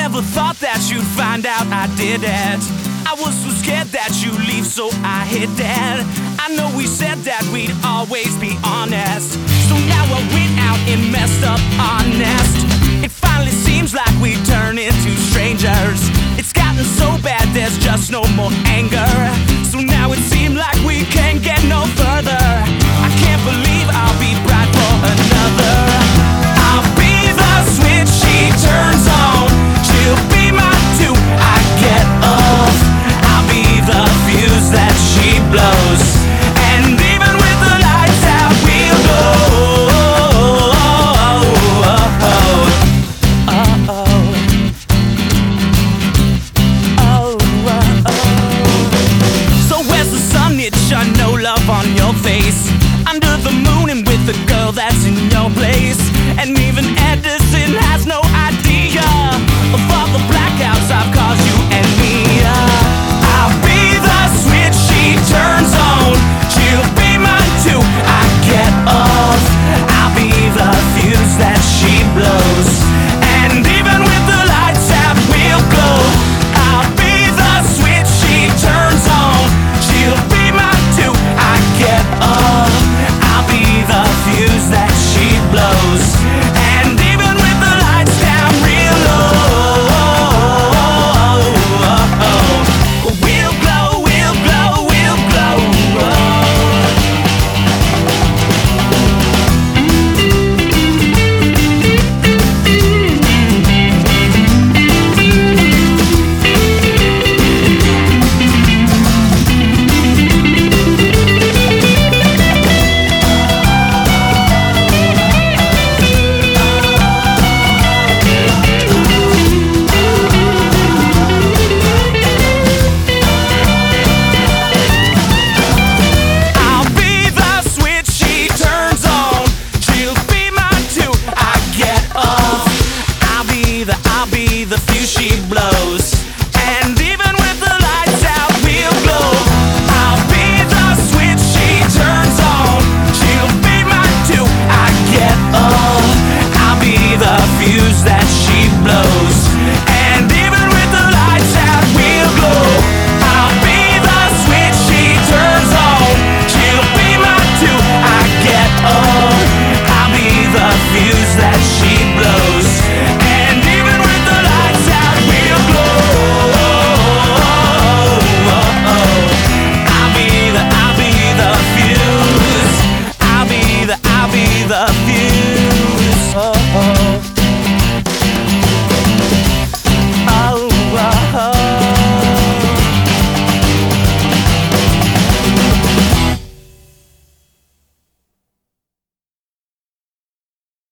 never thought that you'd find out I did it. I was so scared that you'd leave, so I hid it. I know we said that we'd always be honest, so now I went out and messed up our nest. It finally seems like we turn into strangers. It's gotten so bad there's just no more anger, so now it seems like we can't get no further.